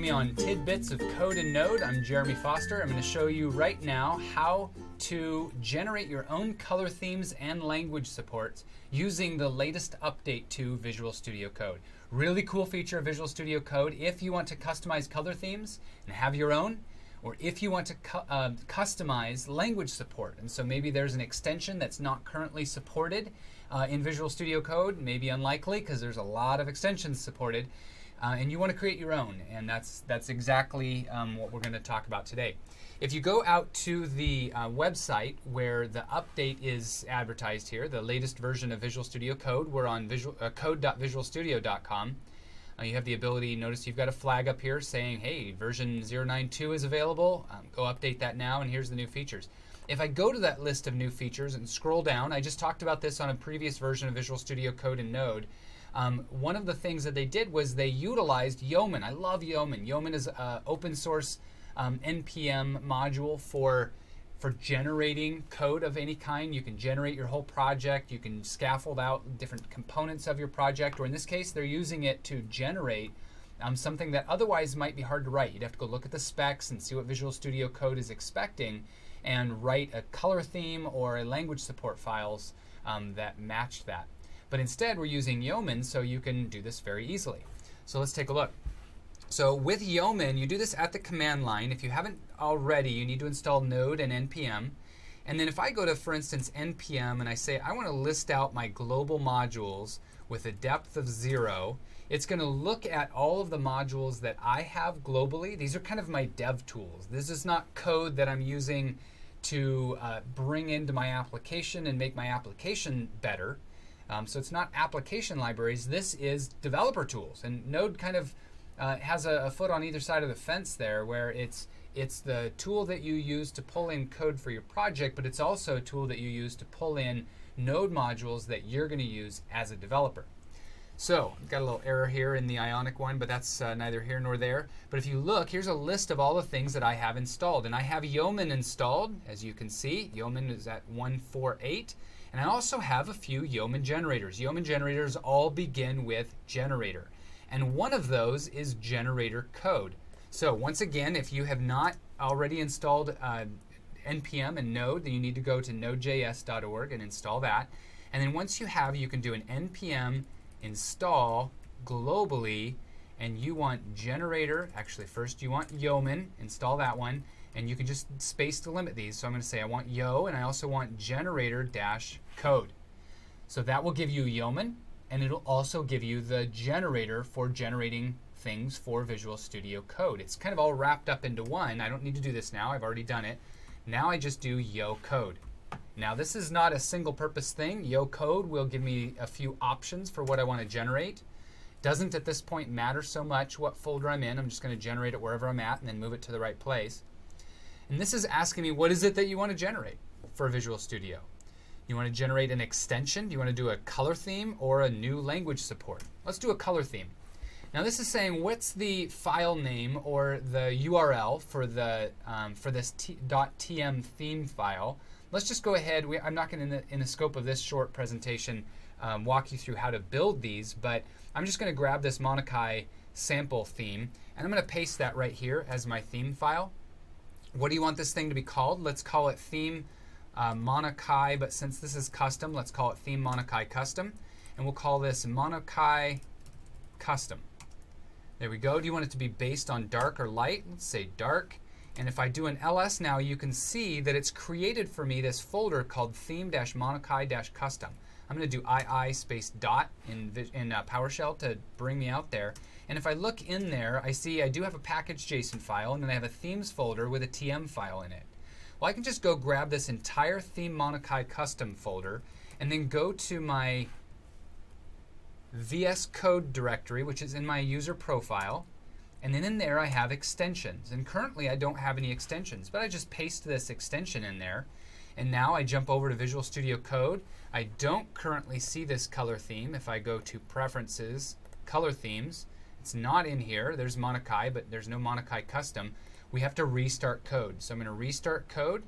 joining me on Tidbits of Code and Node. I'm Jeremy Foster. I'm going to show you right now how to generate your own color themes and language supports using the latest update to Visual Studio Code. Really cool feature of Visual Studio Code if you want to customize color themes and have your own, or if you want to customize language support. And so maybe there's an extension that's not currently supported in Visual Studio Code, maybe unlikely because there's a lot of extensions supported, and you want to create your own, and that's exactly what we're going to talk about today. If you go out to the website where the update is advertised here, the latest version of Visual Studio Code, we're on code.visualstudio.com. You have the ability, notice you've got a flag up here saying, hey, version 092 is available. Go update that now, and here's the new features. If I go to that list of new features and scroll down, I just talked about this on a previous version of Visual Studio Code and Node. One of the things that they did was they utilized Yeoman. I love Yeoman. Yeoman is an open source NPM module for generating code of any kind. You can generate your whole project. You can scaffold out different components of your project, or in this case, they're using it to generate something that otherwise might be hard to write. You'd have to go look at the specs and see what Visual Studio Code is expecting and write a color theme or a language support files that match that. But instead, we're using Yeoman, so you can do this very easily. So let's take a look. So with Yeoman, you do this at the command line. If you haven't already, you need to install Node and NPM. And then if I go to, for instance, NPM, and I say I want to list out my global modules with a depth of 0, it's going to look at all of the modules that I have globally. These are kind of my dev tools. This is not code that I'm using to bring into my application and make my application better. So it's not application libraries. This is developer tools. And Node kind of has a foot on either side of the fence there, where it's the tool that you use to pull in code for your project, but it's also a tool that you use to pull in Node modules that you're going to use as a developer. So I've got a little error here in the Ionic one, but that's neither here nor there. But if you look, here's a list of all the things that I have installed. And I have Yeoman installed, as you can see. Yeoman is at 148. And I also have a few Yeoman generators. Yeoman generators all begin with generator. And one of those is generator code. So once again, if you have not already installed NPM and Node, then you need to go to nodejs.org and install that. And then once you have, you can do an NPM install globally, and you want generator. Actually, first you want Yeoman, install that one. And you can just space to limit these. So I'm going to say I want Yo, and I also want generator-code. So that will give you Yeoman, and it'll also give you the generator for generating things for Visual Studio Code. It's kind of all wrapped up into one. I don't need to do this now. I've already done it. Now I just do Yo code. Now this is not a single purpose thing. Yo code will give me a few options for what I want to generate. Doesn't at this point matter so much what folder I'm in. I'm just going to generate it wherever I'm at and then move it to the right place. And this is asking me, what is it that you want to generate for Visual Studio? You want to generate an extension? Do you want to do a color theme or a new language support? Let's do a color theme. Now this is saying, what's the file name or the URL for the for this .tm theme file? Let's just go ahead. I'm not going to, in the scope of this short presentation, walk you through how to build these, but I'm just going to grab this Monokai sample theme, and I'm going to paste that right here as my theme file. What do you want this thing to be called? Let's call it theme Monokai, but since this is custom, let's call it theme Monokai custom, and we'll call this Monokai custom. There we go. Do you want it to be based on dark or light? Let's say dark. And if I do an ls now, you can see that it's created for me this folder called theme-monokai-custom. I'm going to do II space dot in PowerShell to bring me out there. And if I look in there, I see I do have a package.json file, and then I have a themes folder with a TM file in it. Well, I can just go grab this entire theme Monokai custom folder and then go to my VS Code directory, which is in my user profile. And then in there I have extensions. And currently I don't have any extensions, but I just paste this extension in there. And now I jump over to Visual Studio Code. I don't currently see this color theme. If I go to Preferences, Color Themes, it's not in here. There's Monokai, but there's no Monokai custom. We have to restart code. So I'm going to restart code.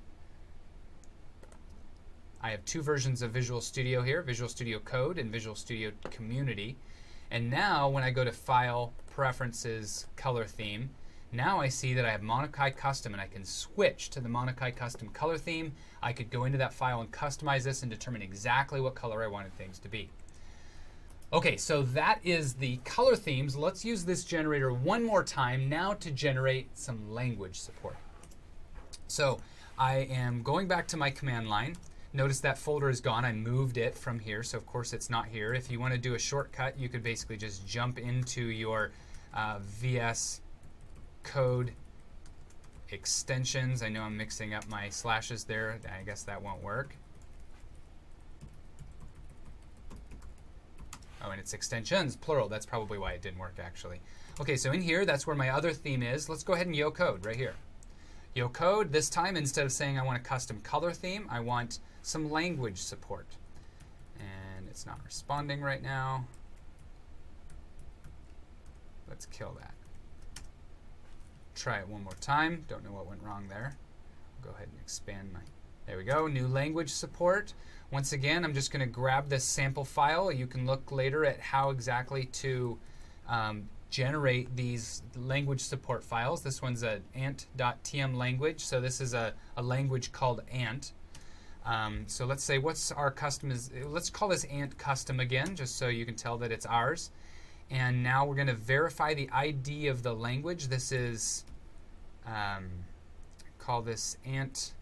I have two versions of Visual Studio here, Visual Studio Code and Visual Studio Community. And now when I go to File, Preferences, Color Theme, Now I see that I have Monokai Custom, and I can switch to the Monokai Custom color theme. I could go into that file and customize this and determine exactly what color I wanted things to be. Okay, so that is the color themes. Let's use this generator one more time now to generate some language support. So I am going back to my command line. Notice that folder is gone. I moved it from here, so of course it's not here. If you want to do a shortcut, you could basically just jump into your VS Code extensions. I know I'm mixing up my slashes there. I guess that won't work. Oh, and it's extensions, plural. That's probably why it didn't work, actually. Okay, so in here, that's where my other theme is. Let's go ahead and YoCode right here. YoCode, this time, instead of saying I want a custom color theme, I want some language support. And it's not responding right now. Let's kill that. Try it one more time. Don't know what went wrong there. Go ahead and expand my... There we go, new language support. Once again, I'm just going to grab this sample file. You can look later at how exactly to generate these language support files. This one's an ant.tm language, so this is a language called ant. So let's say what's our custom is, let's call this ant custom again, just so you can tell that it's ours. And now we're going to verify the ID of the language. This is, call this ant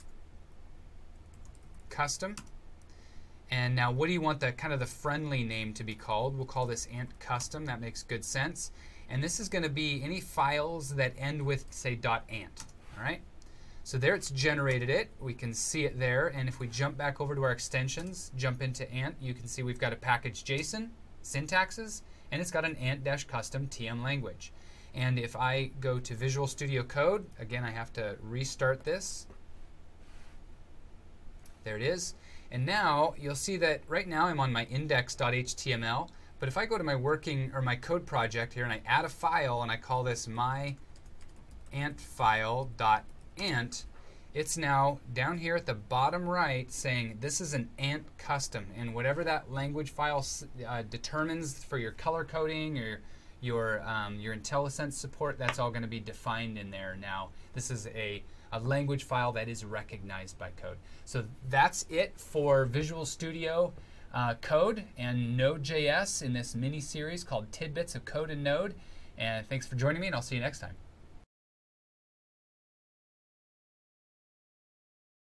custom. And now what do you want the kind of the friendly name to be called? We'll call this ant custom. That makes good sense. And this is going to be any files that end with, say, .ant. All right? So there it's generated it. We can see it there. And if we jump back over to our extensions, jump into ant, you can see we've got a package JSON, syntaxes, and it's got an ant-custom TM language. And if I go to Visual Studio Code, again, I have to restart this. There it is. And now you'll see that right now I'm on my index.html. But if I go to my working or my code project here and I add a file and I call this my antfile.ant, it's now down here at the bottom right saying this is an ant custom, and whatever that language file determines for your color coding or your IntelliSense support, that's all going to be defined in there now. This is a language file that is recognized by code. So that's it for Visual Studio Code and Node.js in this mini series called Tidbits of Code in Node. And thanks for joining me, and I'll see you next time.